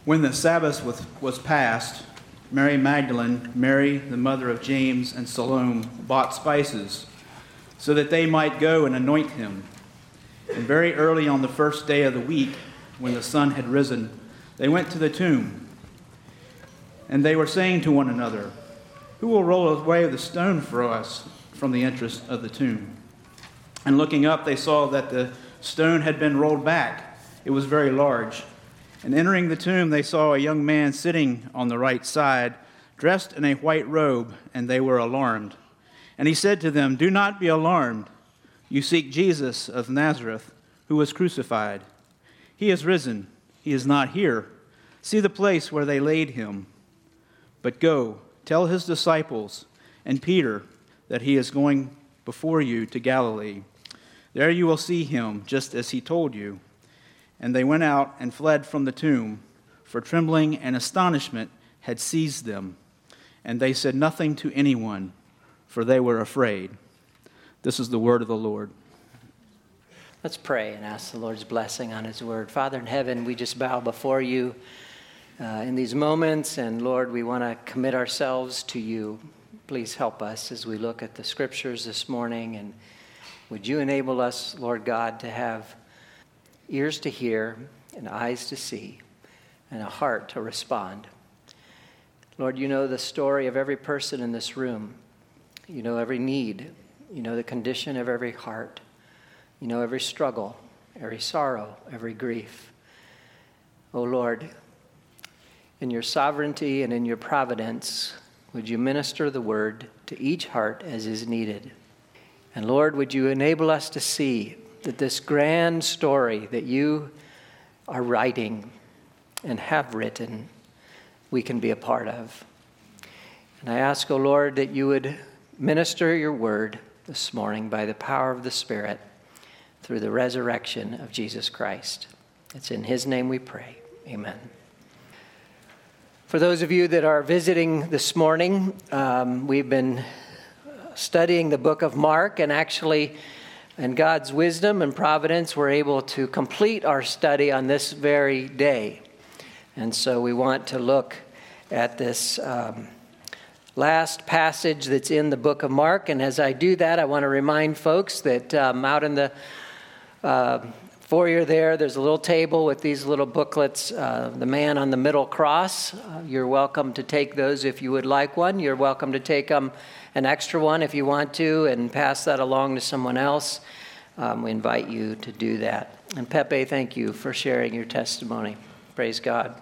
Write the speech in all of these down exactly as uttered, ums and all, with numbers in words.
When the Sabbath was, was passed, Mary Magdalene, Mary, the mother of James, and Salome bought spices so that they might go and anoint him. And very early on the first day of the week, when the sun had risen, they went to the tomb. And they were saying to one another, "Who will roll away the stone for us from the entrance of the tomb?" And looking up, they saw that the stone had been rolled back. It was very large. And entering the tomb, they saw a young man sitting on the right side, dressed in a white robe, and they were alarmed. And he said to them, "Do not be alarmed. You seek Jesus of Nazareth, who was crucified. He is risen. He is not here. See the place where they laid him. But go, tell his disciples and Peter that he is going before you to Galilee. There you will see him, just as he told you." And they went out and fled from the tomb, for trembling and astonishment had seized them. And they said nothing to anyone, for they were afraid. This is the word of the Lord. Let's pray and ask the Lord's blessing on his word. Father in heaven, we just bow before you uh, in these moments. And Lord, we want to commit ourselves to you. Please help us as we look at the scriptures this morning. And would you enable us, Lord God, to have ears to hear and eyes to see and a heart to respond. Lord, you know the story of every person in this room. You know every need. You know the condition of every heart. You know every struggle, every sorrow, every grief. Oh Lord, in your sovereignty and in your providence, would you minister the word to each heart as is needed. And Lord, would you enable us to see that this grand story that you are writing and have written, we can be a part of. And I ask, O Lord, that you would minister your word this morning by the power of the Spirit through the resurrection of Jesus Christ. It's in his name we pray. Amen. For those of you that are visiting this morning, um, we've been studying the book of Mark, and actually in God's wisdom and providence, we're able to complete our study on this very day. And so we want to look at this um, last passage that's in the book of Mark. And as I do that, I want to remind folks that um, out in the uh, foyer there, there's a little table with these little booklets, uh, the man on the middle cross. Uh, you're welcome to take those if you would like one. You're welcome to take them. Um, an extra one if you want to, and pass that along to someone else. Um, we invite you to do that. And Pepe, thank you for sharing your testimony. Praise God.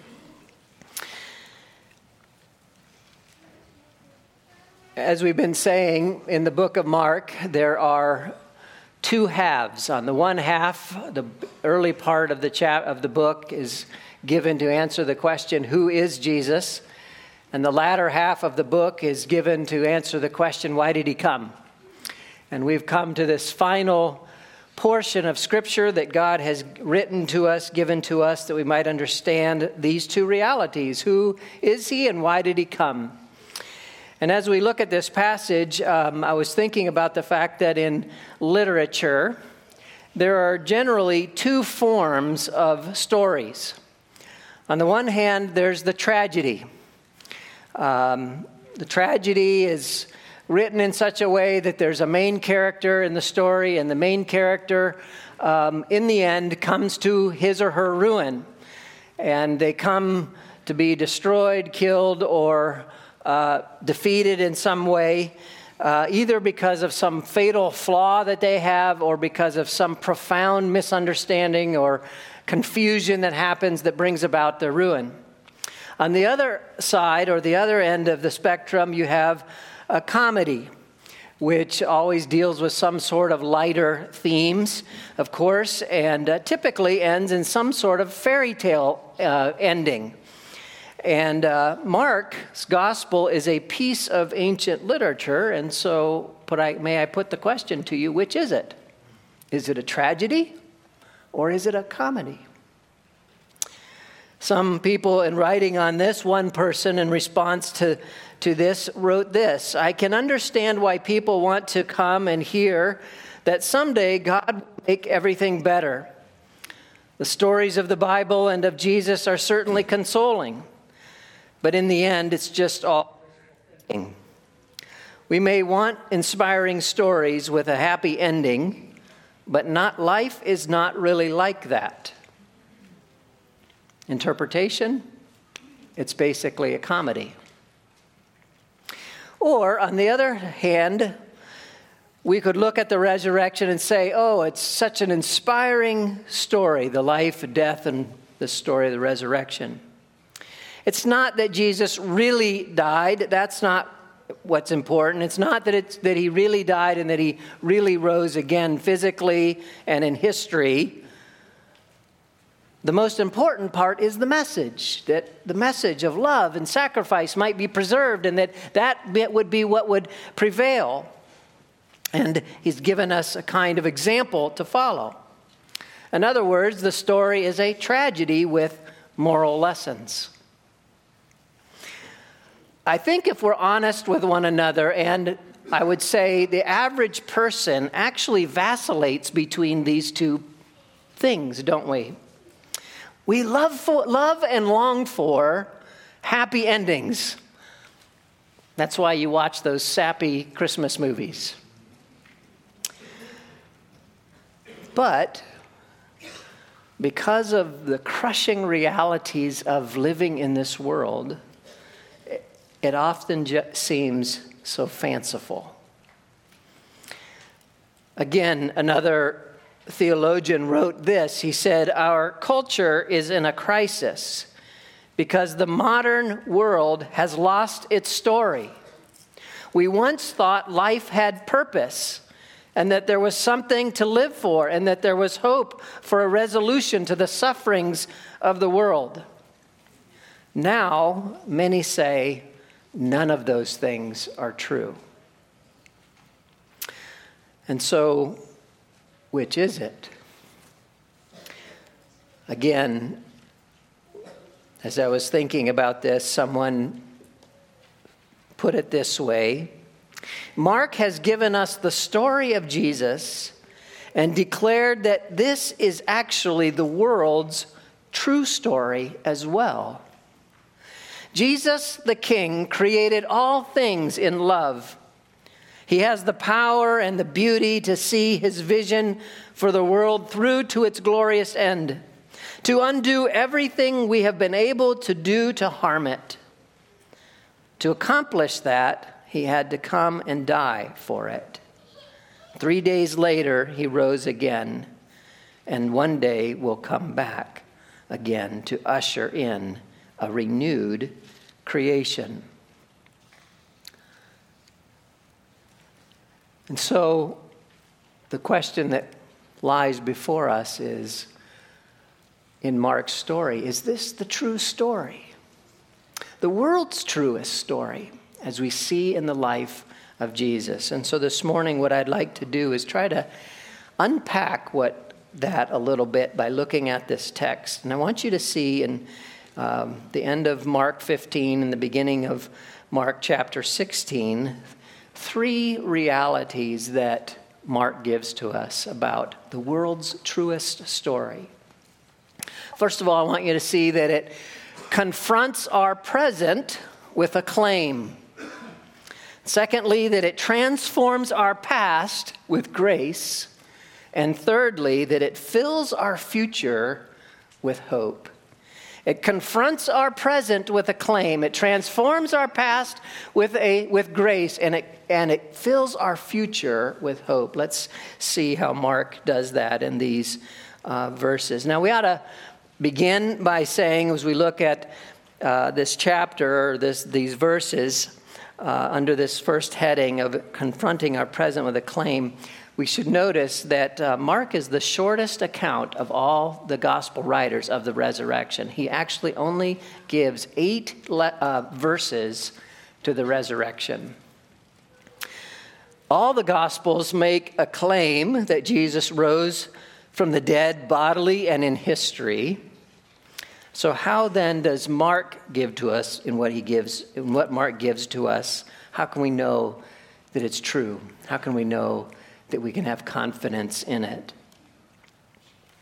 As we've been saying, in the book of Mark, there are two halves. On the one half, the early part of the chap of the book is given to answer the question, who is Jesus? And the latter half of the book is given to answer the question, why did he come? And we've come to this final portion of Scripture that God has written to us, given to us, that we might understand these two realities. Who is he and why did he come? And as we look at this passage, um, I was thinking about the fact that in literature, there are generally two forms of stories. On the one hand, there's the tragedy. Um, the tragedy is written in such a way that there's a main character in the story, and the main character, um, in the end, comes to his or her ruin. And they come to be destroyed, killed, or uh, defeated in some way, uh, either because of some fatal flaw that they have, or because of some profound misunderstanding or confusion that happens that brings about their ruin. On the other side, or the other end of the spectrum, you have a comedy, which always deals with some sort of lighter themes, of course, and uh, typically ends in some sort of fairy tale uh, ending. And uh, Mark's gospel is a piece of ancient literature, and so put I, may I put the question to you, which is it? Is it a tragedy, or is it a comedy? Some people in writing on this, one person in response to, to this wrote this: I can understand why people want to come and hear that someday God will make everything better. The stories of the Bible and of Jesus are certainly consoling, but in the end, it's just all thinking. We may want inspiring stories with a happy ending, but not life is not really like that. Interpretation, it's basically a comedy. Or, on the other hand, we could look at the resurrection and say, oh, it's such an inspiring story, the life, death, and the story of the resurrection. It's not that Jesus really died. That's not what's important. It's not that it's that he really died and that he really rose again physically and in history. The most important part is the message, that the message of love and sacrifice might be preserved, and that that bit would be what would prevail. And he's given us a kind of example to follow. In other words, the story is a tragedy with moral lessons. I think if we're honest with one another, and I would say the average person actually vacillates between these two things, don't we? We love for, love and long for happy endings. That's why you watch those sappy Christmas movies. But because of the crushing realities of living in this world, it often just seems so fanciful. Again, another theologian wrote this. He said, our culture is in a crisis because the modern world has lost its story. We once thought life had purpose and that there was something to live for and that there was hope for a resolution to the sufferings of the world. Now, many say none of those things are true. And so, which is it? Again, as I was thinking about this, someone put it this way. Mark has given us the story of Jesus and declared that this is actually the world's true story as well. Jesus, the King, created all things in love. He has the power and the beauty to see his vision for the world through to its glorious end, to undo everything we have been able to do to harm it. To accomplish that, he had to come and die for it. Three days later, he rose again, and one day will come back again to usher in a renewed creation. And so the question that lies before us is, in Mark's story, is this the true story? The world's truest story, as we see in the life of Jesus. And so this morning, what I'd like to do is try to unpack what that a little bit by looking at this text. And I want you to see in um, the end of Mark fifteen and the beginning of Mark chapter sixteen, three realities that Mark gives to us about the world's truest story. First of all, I want you to see that it confronts our present with a claim. Secondly, that it transforms our past with grace. And thirdly, that it fills our future with hope. It confronts our present with a claim. It transforms our past with a with grace, and it and it fills our future with hope. Let's see how Mark does that in these uh, verses. Now, we ought to begin by saying, as we look at uh, this chapter, or this these verses, uh, under this first heading of confronting our present with a claim, we should notice that uh, Mark is the shortest account of all the gospel writers of the resurrection. He actually only gives eight le- uh, verses to the resurrection. All the gospels make a claim that Jesus rose from the dead bodily and in history. So how then does Mark give to us in what he gives, in what Mark gives to us? How can we know that it's true? How can we know that we can have confidence in it?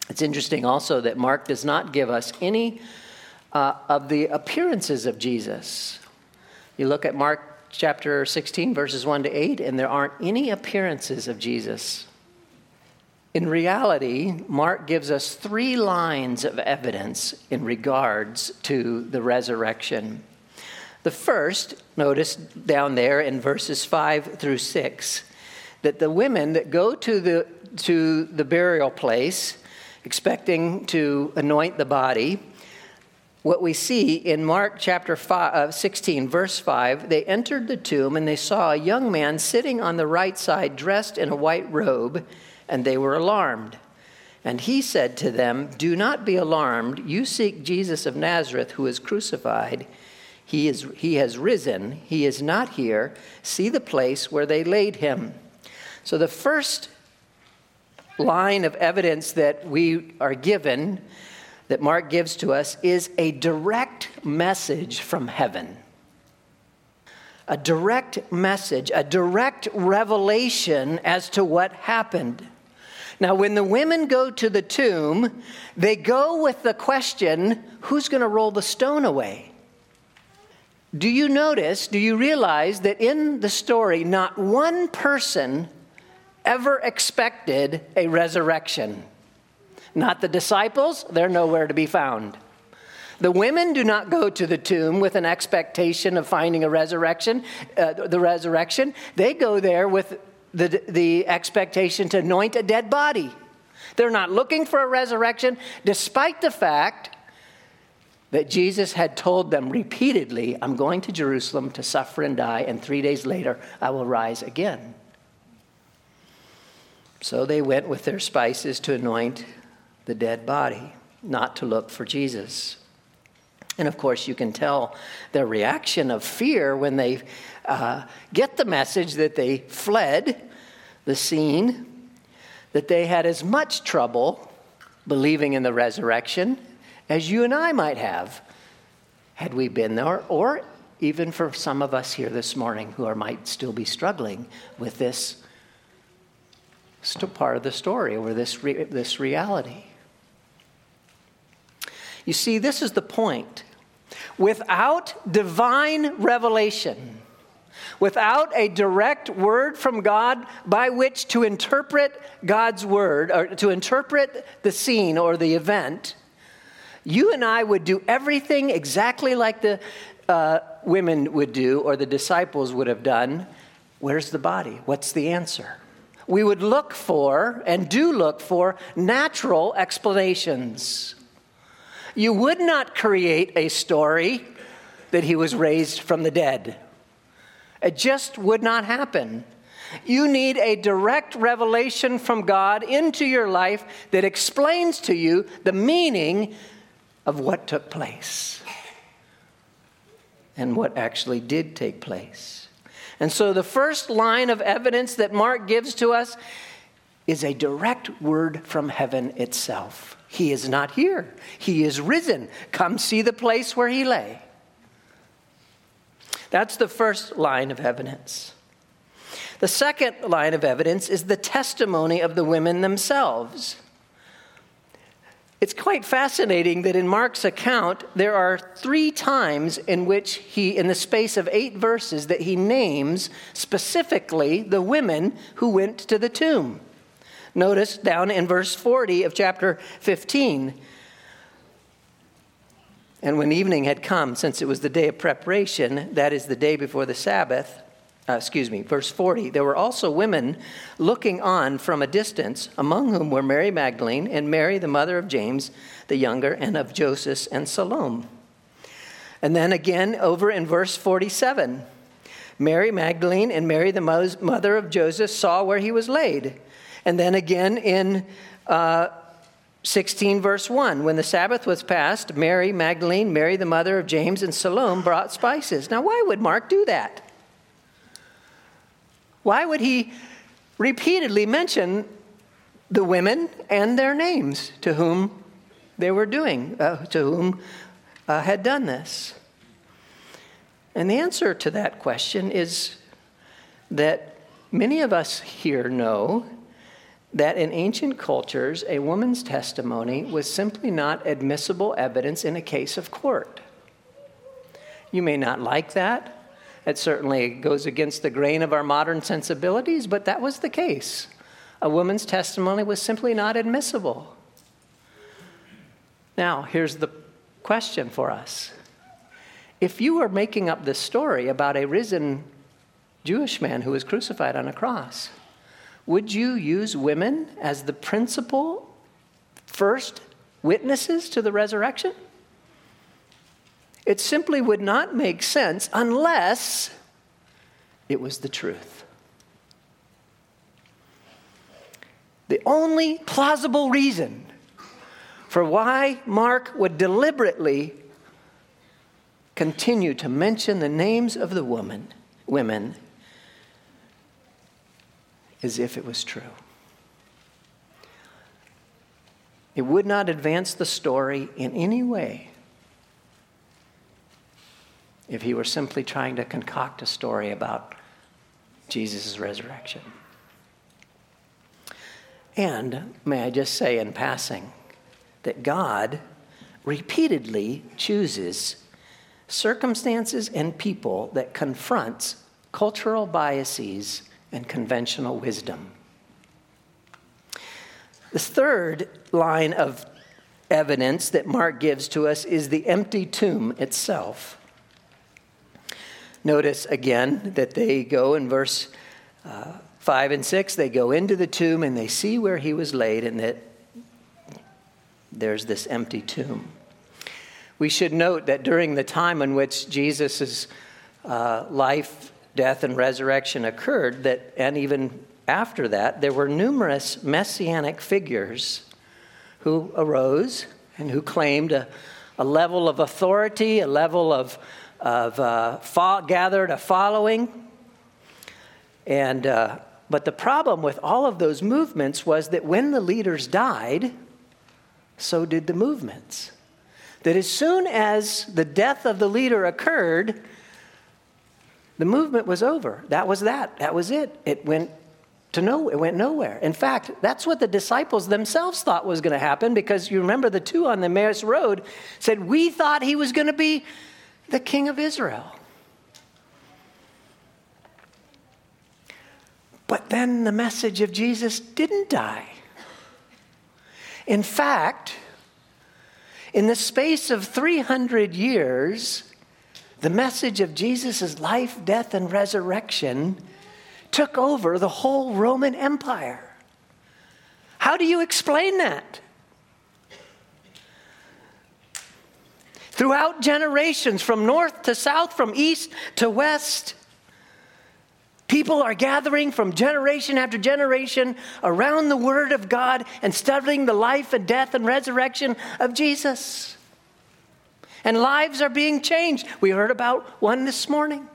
It's interesting also that Mark does not give us any uh, of the appearances of Jesus. You look at Mark chapter sixteen, verses one to eight, and there aren't any appearances of Jesus. In reality, Mark gives us three lines of evidence in regards to the resurrection. The first, notice down there in verses five through six, that the women that go to the to the burial place expecting to anoint the body, what we see in Mark chapter five, uh, sixteen, verse five, they entered the tomb and they saw a young man sitting on the right side dressed in a white robe, and they were alarmed. And he said to them, "Do not be alarmed. You seek Jesus of Nazareth, who is crucified. He is he has risen. He is not here. See the place where they laid him." So the first line of evidence that we are given, that Mark gives to us, is a direct message from heaven. A direct message, a direct revelation as to what happened. Now, when the women go to the tomb, they go with the question, who's going to roll the stone away? Do you notice, do you realize that in the story, not one person ever expected a resurrection? Not the disciples, they're nowhere to be found. The women do not go to the tomb with an expectation of finding a resurrection, uh, the resurrection. They go there with the, the expectation to anoint a dead body. They're not looking for a resurrection, despite the fact that Jesus had told them repeatedly, "I'm going to Jerusalem to suffer and die, and three days later I will rise again." So they went with their spices to anoint the dead body, not to look for Jesus. And of course, you can tell their reaction of fear when they uh, get the message that they fled the scene, that they had as much trouble believing in the resurrection as you and I might have had we been there, or even for some of us here this morning who are, might still be struggling with this part of the story, or this re- this reality. You see, this is the point. Without divine revelation, without a direct word from God by which to interpret God's word, or to interpret the scene or the event, you and I would do everything exactly like the uh, women would do, or the disciples would have done. Where's the body? What's the answer? We would look for, and do look for, natural explanations. You would not create a story that he was raised from the dead. It just would not happen. You need a direct revelation from God into your life that explains to you the meaning of what took place and what actually did take place. And so the first line of evidence that Mark gives to us is a direct word from heaven itself. He is not here. He is risen. Come see the place where he lay. That's the first line of evidence. The second line of evidence is the testimony of the women themselves. It's quite fascinating that in Mark's account, there are three times in which he, in the space of eight verses, that he names specifically the women who went to the tomb. Notice down in verse forty of chapter fifteen. "And when evening had come, since it was the day of preparation, that is the day before the Sabbath," uh, excuse me, verse forty, "there were also women looking on from a distance, among whom were Mary Magdalene and Mary, the mother of James the younger, and of Joseph and Salome." And then again over in verse forty-seven, "Mary Magdalene and Mary, the mother of Joseph, saw where he was laid." And then again in uh, sixteen, verse one, "When the Sabbath was past, Mary Magdalene, Mary, the mother of James, and Salome brought spices." Now, why would Mark do that? Why would he repeatedly mention the women and their names to whom they were doing, uh, to whom uh, had done this? And the answer to that question is that many of us here know that in ancient cultures, a woman's testimony was simply not admissible evidence in a case of court. You may not like that. It certainly goes against the grain of our modern sensibilities, but that was the case. A woman's testimony was simply not admissible. Now, here's the question for us. If you were making up this story about a risen Jewish man who was crucified on a cross, would you use women as the principal first witnesses to the resurrection? It simply would not make sense unless it was the truth. The only plausible reason for why Mark would deliberately continue to mention the names of the woman, women is if it was true. It would not advance the story in any way if he were simply trying to concoct a story about Jesus' resurrection. And may I just say in passing that God repeatedly chooses circumstances and people that confronts cultural biases and conventional wisdom. The third line of evidence that Mark gives to us is the empty tomb itself. Notice again that they go in verse uh, five and six, they go into the tomb and they see where he was laid and that there's this empty tomb. We should note that during the time in which Jesus' uh, life, death, and resurrection occurred, that, and even after that, there were numerous messianic figures who arose and who claimed a, a level of authority, a level of, of uh, fo- gathered a following. And uh, but the problem with all of those movements was that when the leaders died, so did the movements. That as soon as the death of the leader occurred, the movement was over. That was that. That was it. It went to no, it went nowhere. In fact, that's what the disciples themselves thought was going to happen, because you remember the two on the Emmaus Road said, we thought he was going to be the king of Israel. But then the message of Jesus didn't die. In fact, in the space of three hundred years, the message of Jesus' life, death, and resurrection took over the whole Roman Empire. How do you explain that? Throughout generations, from north to south, from east to west, people are gathering from generation after generation around the Word of God and studying the life and death and resurrection of Jesus. And lives are being changed. We heard about one this morning.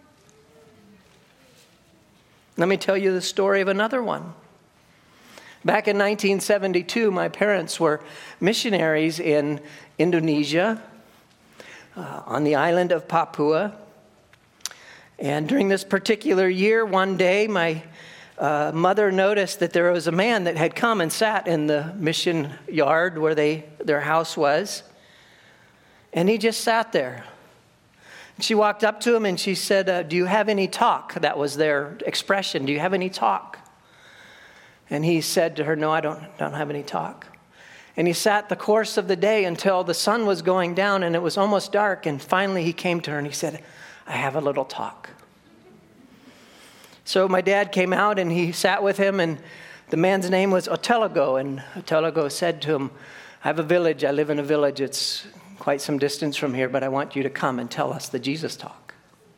Let me tell you the story of another one. Back in nineteen seventy-two, my parents were missionaries in Indonesia, uh, on the island of Papua. And during this particular year, one day, my uh, mother noticed that there was a man that had come and sat in the mission yard where they their house was. And he just sat there. She walked up to him and she said, uh, do you have any talk? That was their expression. Do you have any talk? And he said to her, no, I don't, don't have any talk. And he sat the course of the day until the sun was going down and it was almost dark. And finally he came to her and he said, I have a little talk. So my dad came out and he sat with him, and the man's name was Otelogo. And Otelogo said to him, I have a village. I live in a village. It's quite some distance from here, but I want you to come and tell us the Jesus talk.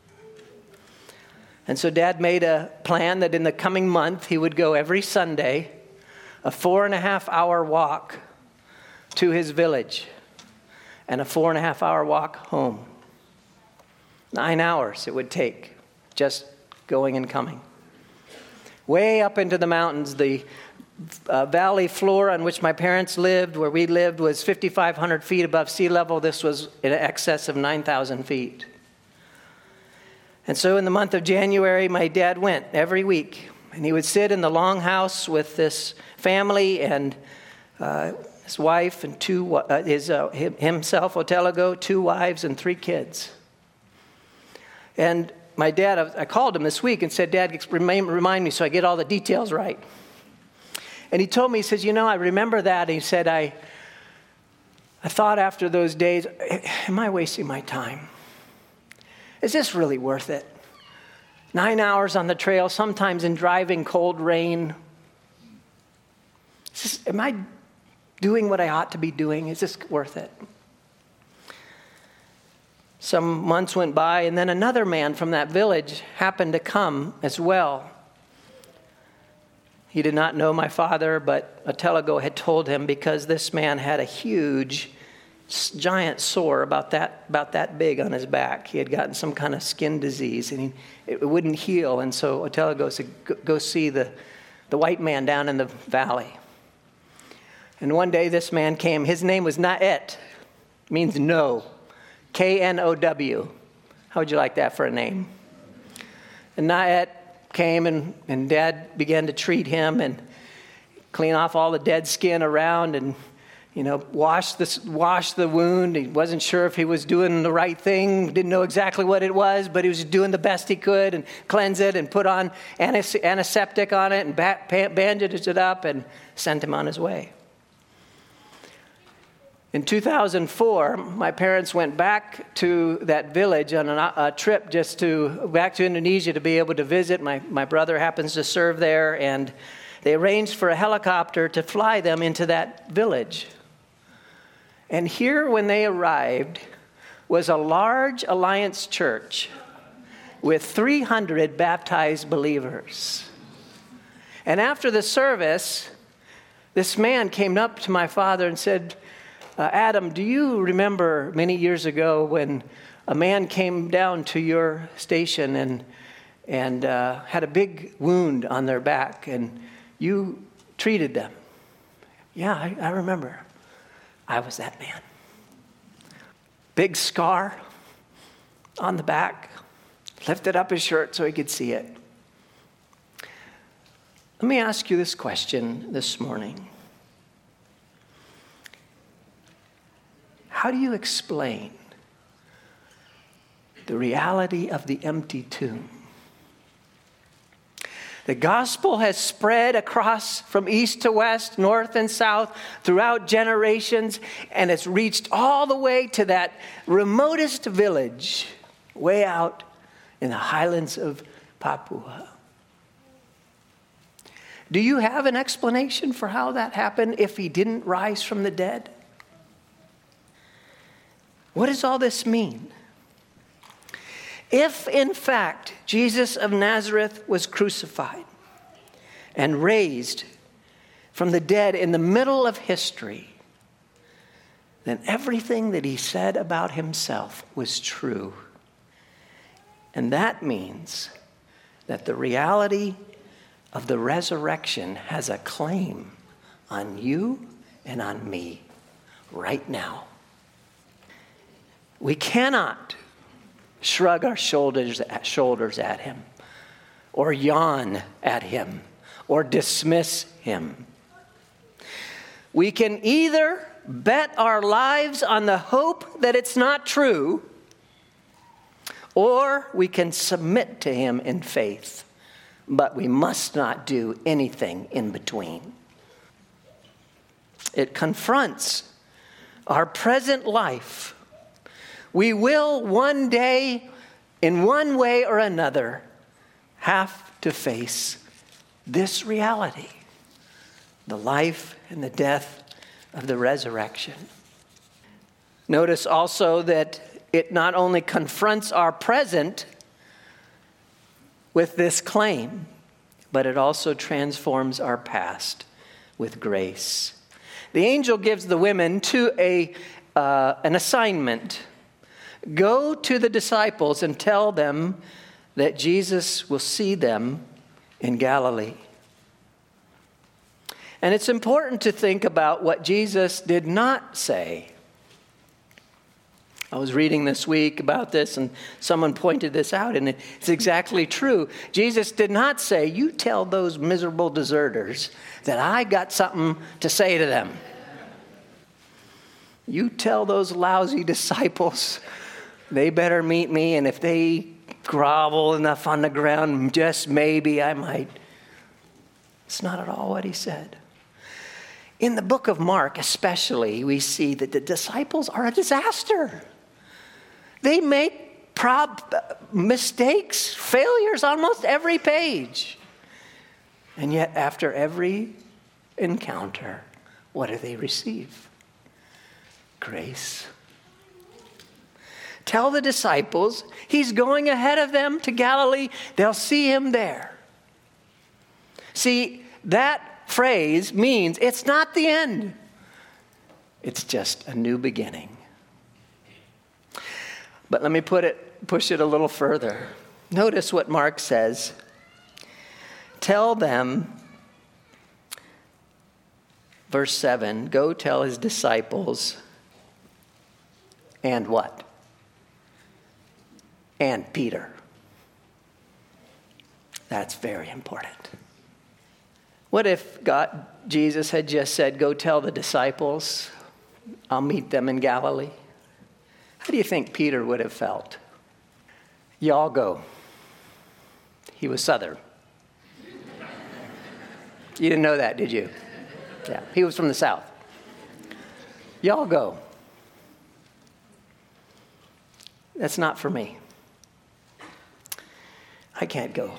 And so Dad made a plan that in the coming month he would go every Sunday, a four and a half hour walk to his village and a four and a half hour walk home. Nine hours it would take just going and coming. Way up into the mountains, the Uh, valley floor on which my parents lived, where we lived, was fifty-five hundred feet above sea level. This was in excess of nine thousand feet. And so in the month of January, my dad went every week And he would sit in the longhouse with this family and uh, his wife and two, uh, his, uh, himself, Otelego, two wives and three kids. And my dad, I called him this week and said, Dad, remind, remind me so I get all the details right. And he told me, he says, you know, I remember that. And he said, I, I thought after those days, am I wasting my time? Is this really worth it? Nine hours on the trail, sometimes in driving cold rain. Is this, am I doing what I ought to be doing? Is this worth it? Some months went by, and then another man from that village happened to come as well. He did not know my father, but Otelego had told him because this man had a huge, giant sore about that about that big on his back. He had gotten some kind of skin disease, and he, it wouldn't heal. And so Otelego said, go see the, the white man down in the valley. And one day this man came. His name was Naet, means no, K N O W. How would you like that for a name? And Naet came, and, and Dad began to treat him and clean off all the dead skin around and, you know, wash the, wash the wound. He wasn't sure if he was doing the right thing, didn't know exactly what it was, but he was doing the best he could and cleanse it and put on antiseptic on it and bandaged it up and sent him on his way. In two thousand four, my parents went back to that village on a, a trip just to, back to Indonesia to be able to visit. My, my brother happens to serve there, and they arranged for a helicopter to fly them into that village. And here, when they arrived, was a large Alliance church with three hundred baptized believers. And after the service, this man came up to my father and said, Uh, Adam, do you remember many years ago when a man came down to your station and and uh, had a big wound on their back and you treated them? Yeah, I, I remember. I was that man. Big scar on the back, lifted up his shirt so he could see it. Let me ask you this question this morning. How do you explain the reality of the empty tomb? The gospel has spread across from east to west, north and south, throughout generations, and it's reached all the way to that remotest village, way out in the highlands of Papua. Do you have an explanation for how that happened if he didn't rise from the dead? What does all this mean? If, in fact, Jesus of Nazareth was crucified and raised from the dead in the middle of history, then everything that he said about himself was true. And that means that the reality of the resurrection has a claim on you and on me right now. We cannot shrug our shoulders at, shoulders at him or yawn at him or dismiss him. We can either bet our lives on the hope that it's not true, or we can submit to him in faith, but we must not do anything in between. It confronts our present life. We will one day, in one way or another, have to face this reality, the life and the death of the resurrection. Notice also that it not only confronts our present with this claim, but it also transforms our past with grace. The angel gives the women to a uh, an assignment. Go to the disciples and tell them that Jesus will see them in Galilee. And it's important to think about what Jesus did not say. I was reading this week about this, and someone pointed this out, and it's exactly true. Jesus did not say, you tell those miserable deserters that I got something to say to them. You tell those lousy disciples they better meet me, and if they grovel enough on the ground, just maybe I might. It's not at all what he said. In the book of Mark especially, we see that the disciples are a disaster. They make prob- mistakes, failures almost every page. And yet after every encounter, what do they receive? Grace. Tell the disciples he's going ahead of them to Galilee. They'll see him there. See, that phrase means it's not the end. It's just a new beginning. But let me put it, push it a little further. Notice what Mark says. Tell them, verse seven, go tell his disciples, and what? And Peter. That's very important. What if God, Jesus had just said, go tell the disciples, I'll meet them in Galilee? How do you think Peter would have felt? Y'all go. He was Southern. You didn't know that, did you? Yeah, he was from the South. Y'all go. That's not for me. I can't go.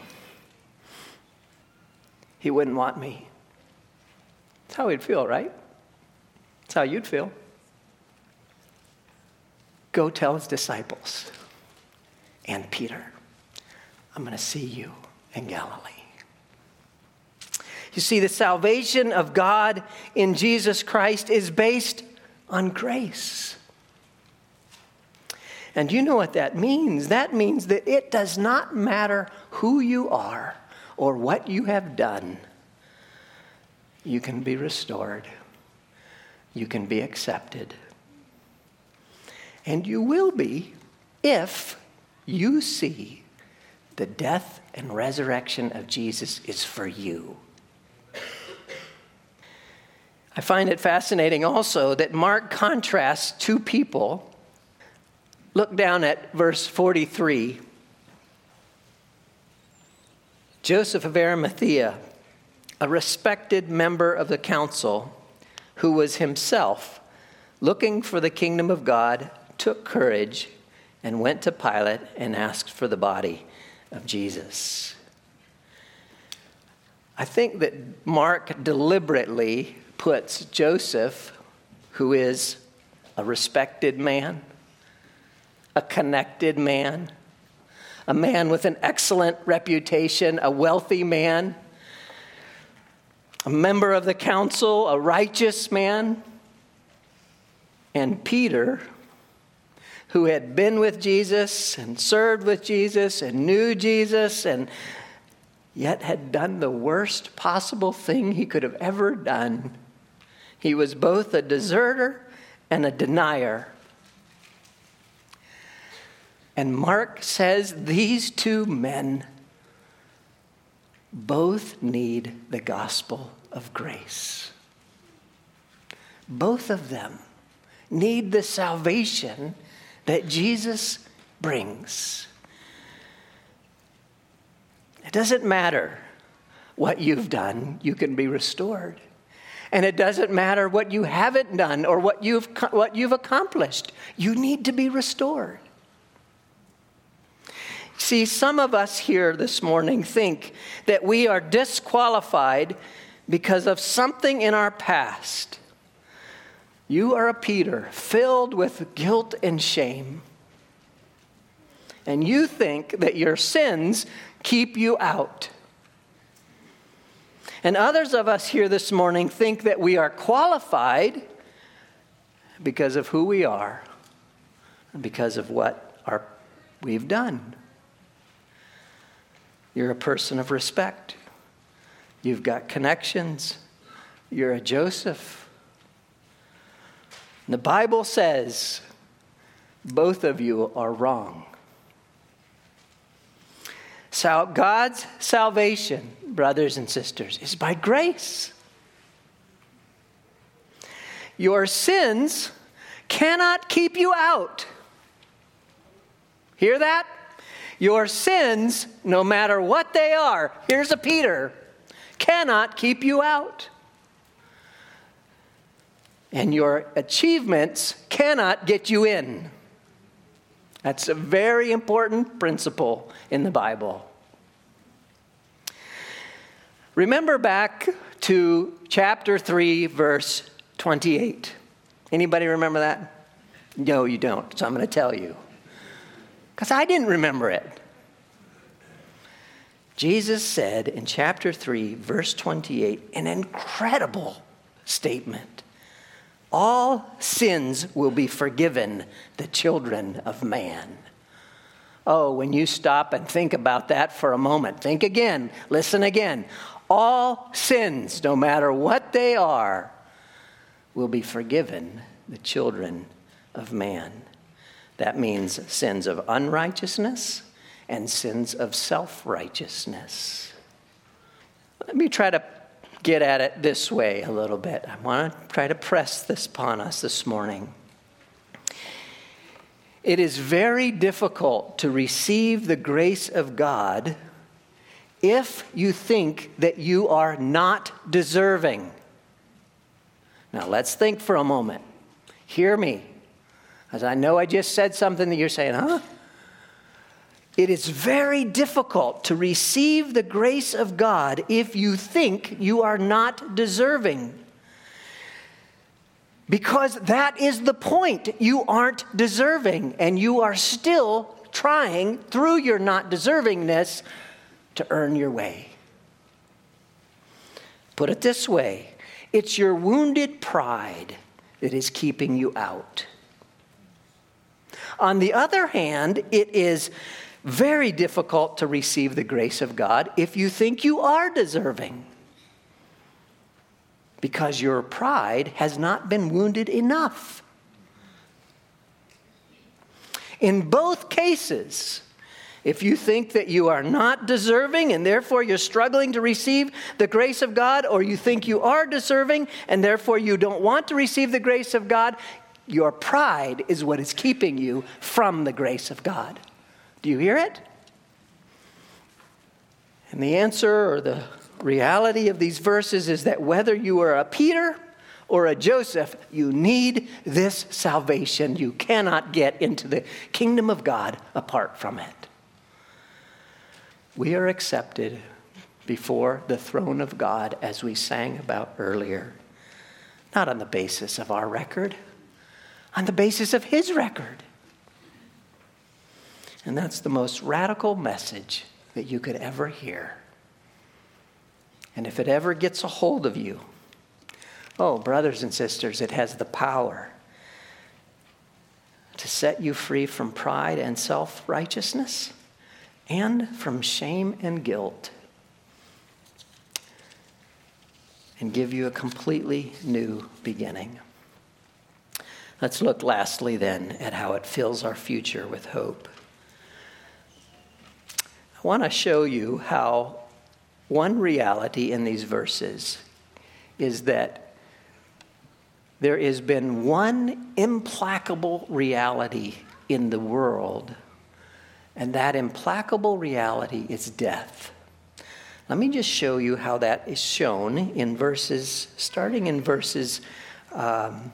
He wouldn't want me. That's how he'd feel, right? That's how you'd feel. Go tell his disciples and Peter, I'm going to see you in Galilee. You see, the salvation of God in Jesus Christ is based on grace. And you know what that means? That means that it does not matter who you are or what you have done. You can be restored. You can be accepted. And you will be if you see the death and resurrection of Jesus is for you. I find it fascinating also that Mark contrasts two people. Look down at verse forty-three. Joseph of Arimathea, a respected member of the council, who was himself looking for the kingdom of God, took courage and went to Pilate and asked for the body of Jesus. I think that Mark deliberately puts Joseph, who is a respected man, a connected man, a man with an excellent reputation, a wealthy man, a member of the council, a righteous man, and Peter, who had been with Jesus and served with Jesus and knew Jesus and yet had done the worst possible thing he could have ever done. He was both a deserter and a denier. And Mark says these two men both need the gospel of grace. Both of them need the salvation that Jesus brings. It doesn't matter what you've done, you can be restored. And it doesn't matter what you haven't done or what you've, what you've accomplished. You need to be restored. See, some of us here this morning think that we are disqualified because of something in our past. You are a Peter filled with guilt and shame. And you think that your sins keep you out. And others of us here this morning think that we are qualified because of who we are and because of what our, we've done. You're a person of respect. You've got connections. You're a Joseph. And the Bible says both of you are wrong. So God's salvation, brothers and sisters, is by grace. Your sins cannot keep you out. Hear that? Your sins, no matter what they are, here's a Peter, cannot keep you out. And your achievements cannot get you in. That's a very important principle in the Bible. Remember back to chapter three, verse twenty-eight. Anybody remember that? No, you don't, so I'm going to tell you. Because I didn't remember it. Jesus said in chapter three, verse twenty-eight, an incredible statement. All sins will be forgiven the children of man. Oh, when you stop and think about that for a moment, think again, listen again. All sins, no matter what they are, will be forgiven the children of man. That means sins of unrighteousness and sins of self-righteousness. Let me try to get at it this way a little bit. I want to try to press this upon us this morning. It is very difficult to receive the grace of God if you think that you are not deserving. Now let's think for a moment. Hear me, as I know I just said something that you're saying, huh? It is very difficult to receive the grace of God if you think you are not deserving. Because that is the point. You aren't deserving, and you are still trying through your not deservingness to earn your way. Put it this way, it's your wounded pride that is keeping you out. On the other hand, it is very difficult to receive the grace of God if you think you are deserving, because your pride has not been wounded enough. In both cases, if you think that you are not deserving and therefore you're struggling to receive the grace of God, or you think you are deserving and therefore you don't want to receive the grace of God, your pride is what is keeping you from the grace of God. Do you hear it? And the answer, or the reality of these verses, is that whether you are a Peter or a Joseph, you need this salvation. You cannot get into the kingdom of God apart from it. We are accepted before the throne of God, as we sang about earlier, not on the basis of our record, on the basis of his record. And that's the most radical message that you could ever hear. And if it ever gets a hold of you, oh, brothers and sisters, it has the power to set you free from pride and self-righteousness and from shame and guilt, and give you a completely new beginning. Let's look lastly then at how it fills our future with hope. I want to show you how one reality in these verses is that there has been one implacable reality in the world, and that implacable reality is death. Let me just show you how that is shown in verses, starting in verses um,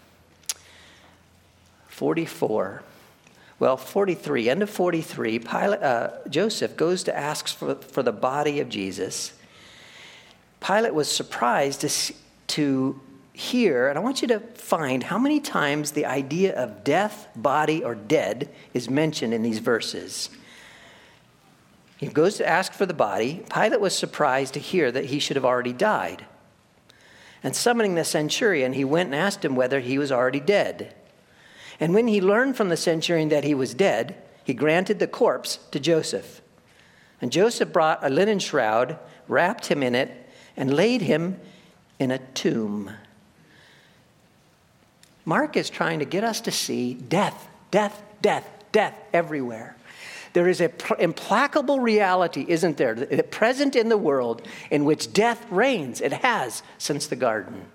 forty-four. Well, forty-three, end of forty-three, Pilate, uh, Joseph goes to ask for, for the body of Jesus. Pilate was surprised to, to hear, and I want you to find how many times the idea of death, body, or dead is mentioned in these verses. He goes to ask for the body. Pilate was surprised to hear that he should have already died. And summoning the centurion, he went and asked him whether he was already dead. And when he learned from the centurion that he was dead, he granted the corpse to Joseph. And Joseph brought a linen shroud, wrapped him in it, and laid him in a tomb. Mark is trying to get us to see death death, death, death everywhere. There is an implacable reality, isn't there, present in the world in which death reigns. It has since the garden.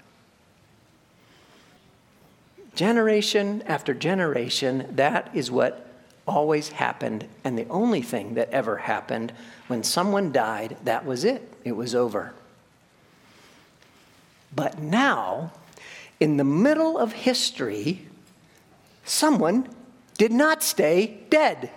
Generation after generation, that is what always happened. And the only thing that ever happened when someone died, that was it. It was over. But now, in the middle of history, someone did not stay dead.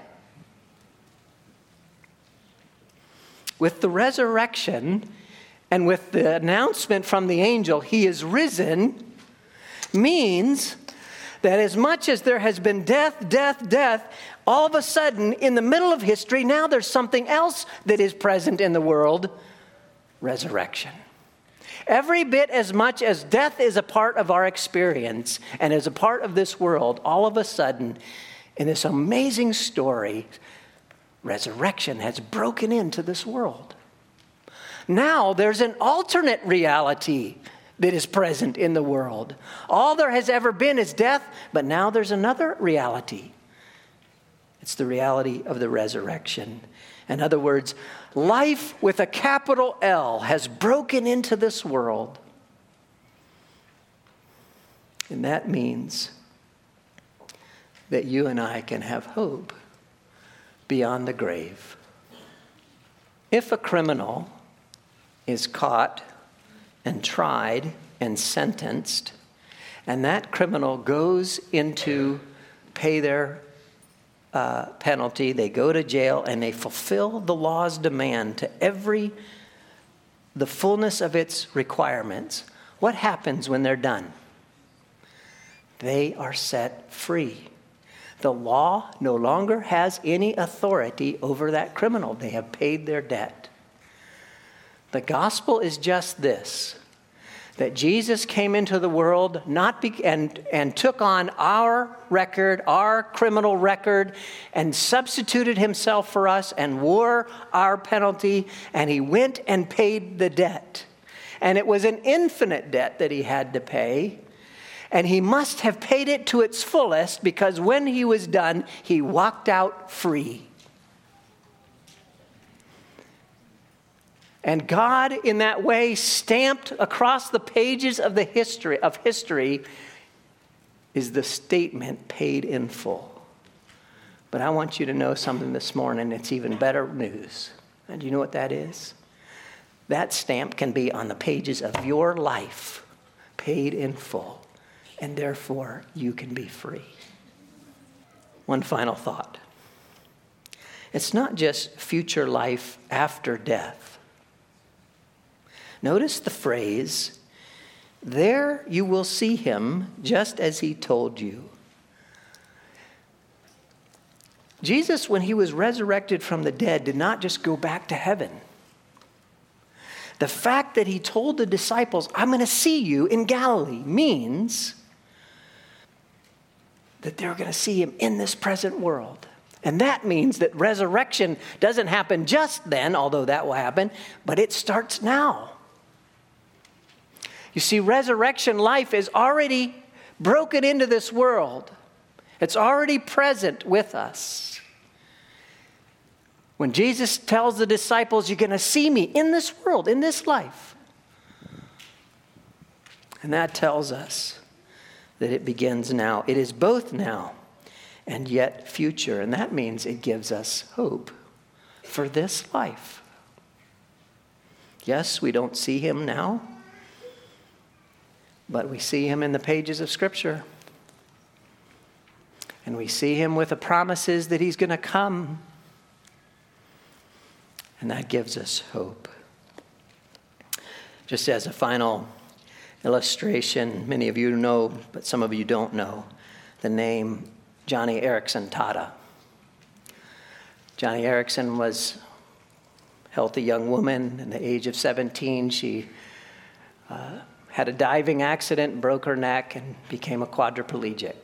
With the resurrection and with the announcement from the angel, he is risen, means that as much as there has been death, death, death, all of a sudden, in the middle of history, now there's something else that is present in the world: resurrection. Every bit as much as death is a part of our experience and is a part of this world, all of a sudden, in this amazing story, resurrection has broken into this world. Now there's an alternate reality that is present in the world. All there has ever been is death, but now there's another reality. It's the reality of the resurrection. In other words, life with a capital L has broken into this world. And that means that you and I can have hope beyond the grave. If a criminal is caught and tried and sentenced, and that criminal goes into pay their uh, penalty, they go to jail, and they fulfill the law's demand to every, the fullness of its requirements, what happens when they're done? They are set free. The law no longer has any authority over that criminal. They have paid their debt. The gospel is just this, that Jesus came into the world not be, and, and took on our record, our criminal record, and substituted himself for us and wore our penalty, and he went and paid the debt. And it was an infinite debt that he had to pay. And he must have paid it to its fullest, because when he was done, he walked out free. And God, in that way, stamped across the pages of the history of history is the statement, paid in full. But I want you to know something this morning. It's even better news. And do you know what that is? That stamp can be on the pages of your life, paid in full. And therefore, you can be free. One final thought. It's not just future life after death. Notice the phrase, there you will see him just as he told you. Jesus, when he was resurrected from the dead, did not just go back to heaven. The fact that he told the disciples, I'm going to see you in Galilee, means that they're going to see him in this present world. And that means that resurrection doesn't happen just then, although that will happen, but it starts now. You see, resurrection life is already broken into this world. It's already present with us. When Jesus tells the disciples, you're going to see me in this world, in this life. And that tells us that it begins now. It is both now and yet future. And that means it gives us hope for this life. Yes, we don't see him now, but we see him in the pages of Scripture. And we see him with the promises that he's going to come. And that gives us hope. Just as a final illustration, many of you know, but some of you don't know, the name Joni Eareckson Tada. Joni Eareckson was a healthy young woman. At the age of seventeen, she uh, had a diving accident, broke her neck, and became a quadriplegic.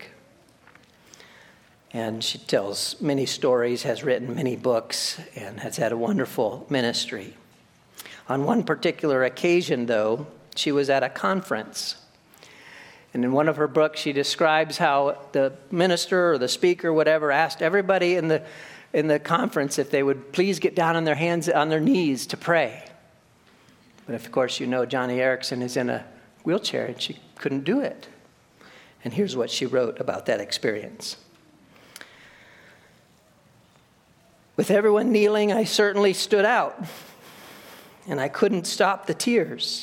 And she tells many stories, has written many books, and has had a wonderful ministry. On one particular occasion, though, she was at a conference, And in one of her books, she describes how the minister or the speaker, whatever, asked everybody in the in the conference if they would please get down on their hands, on their knees to pray. But of course, you know, Johnny Erickson is in a wheelchair and she couldn't do it. And here's what she wrote about that experience. With everyone kneeling, I certainly stood out, and I couldn't stop the tears.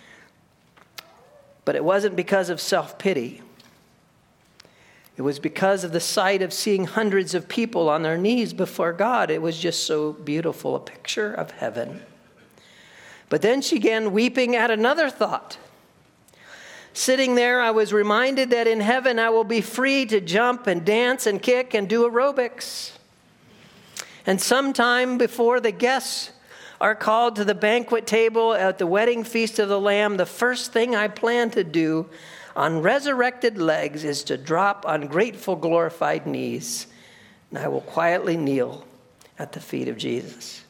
But it wasn't because of self-pity. It was because of the sight of seeing hundreds of people on their knees before God. It was just so beautiful, a picture of heaven. But then she began weeping at another thought. Sitting there, I was reminded that in heaven I will be free to jump and dance and kick and do aerobics. And sometime before the guests are called to the banquet table at the wedding feast of the Lamb, the first thing I plan to do on resurrected legs is to drop on grateful, glorified knees, and I will quietly kneel at the feet of Jesus.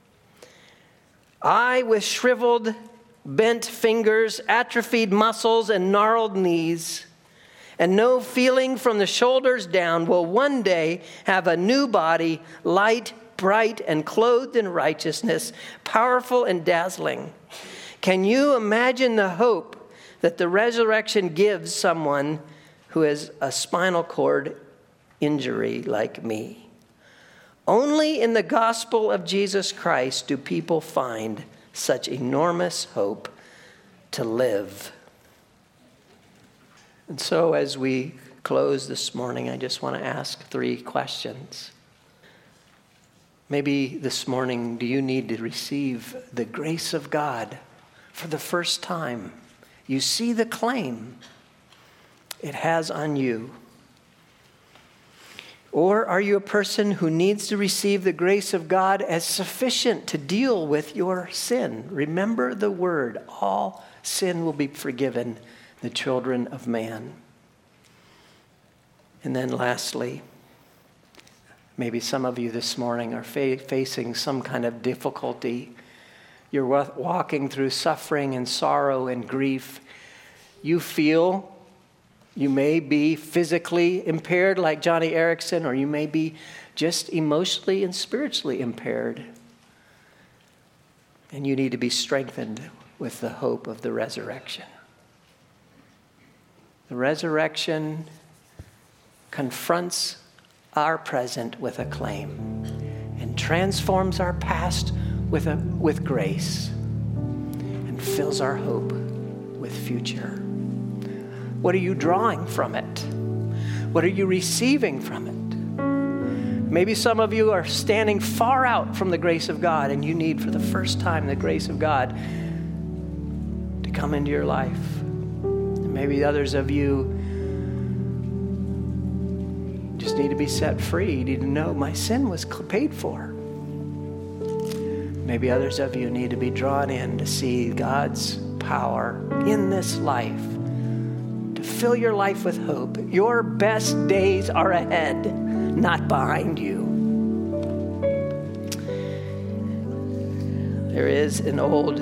I, with shriveled, bent fingers, atrophied muscles, and gnarled knees, and no feeling from the shoulders down, will one day have a new body, light, bright, and clothed in righteousness, powerful and dazzling. Can you imagine the hope that the resurrection gives someone who has a spinal cord injury like me? Only in the gospel of Jesus Christ do people find such enormous hope to live. And so as we close this morning, I just want to ask three questions. Maybe this morning, do you need to receive the grace of God for the first time? You see the claim it has on you. Or are you a person who needs to receive the grace of God as sufficient to deal with your sin? Remember the word, all sin will be forgiven the children of man. And then lastly, maybe some of you this morning are fa- facing some kind of difficulty. You're wa- walking through suffering and sorrow and grief. You feel you may be physically impaired like Johnny Erickson, or you may be just emotionally and spiritually impaired. And you need to be strengthened with the hope of the resurrection. The resurrection confronts our present with a claim and transforms our past with a with grace and fills our hope with future. What are you drawing from it? What are you receiving from it? Maybe some of you are standing far out from the grace of God and you need for the first time the grace of God to come into your life. And maybe others of you just need to be set free. You need to know my sin was paid for. Maybe others of you need to be drawn in to see God's power in this life to fill your life with hope. Your best days are ahead, not behind you. There is an old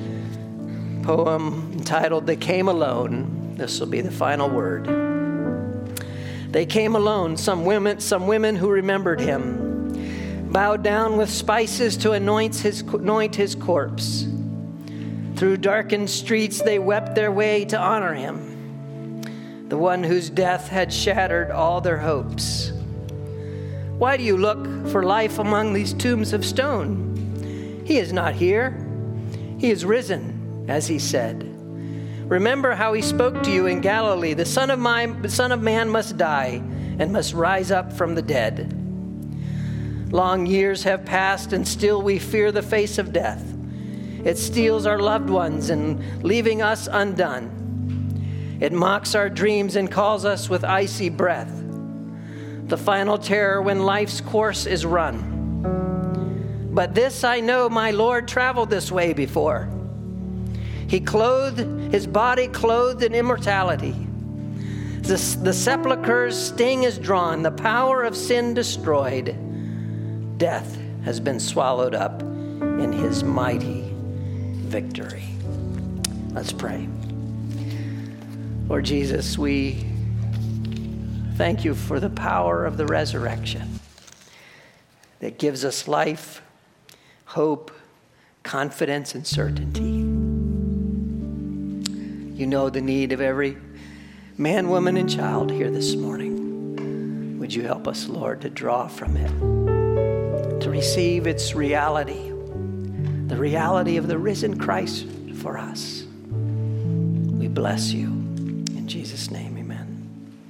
poem entitled "They Came Alone." This will be the final word. They came alone, some women, some women who remembered him, bowed down with spices to anoint his, anoint his corpse. Through darkened streets they wept their way to honor him, the one whose death had shattered all their hopes. Why do you look for life among these tombs of stone? He is not here. He is risen, as he said. Remember how he spoke to you in Galilee. The Son of, my, the Son of Man must die and must rise up from the dead. Long years have passed and still we fear the face of death. It steals our loved ones and leaving us undone. It mocks our dreams and calls us with icy breath. The final terror when life's course is run. But this I know, my Lord traveled this way before. He clothed his body, clothed in immortality. The, the sepulchre's sting is drawn, the power of sin destroyed. Death has been swallowed up in his mighty victory. Let's pray. Lord Jesus, we thank you for the power of the resurrection that gives us life, hope, confidence, and certainty. You know the need of every man, woman, and child here this morning. Would you help us, Lord, to draw from it, to receive its reality, the reality of the risen Christ for us. We bless you. In Jesus' name.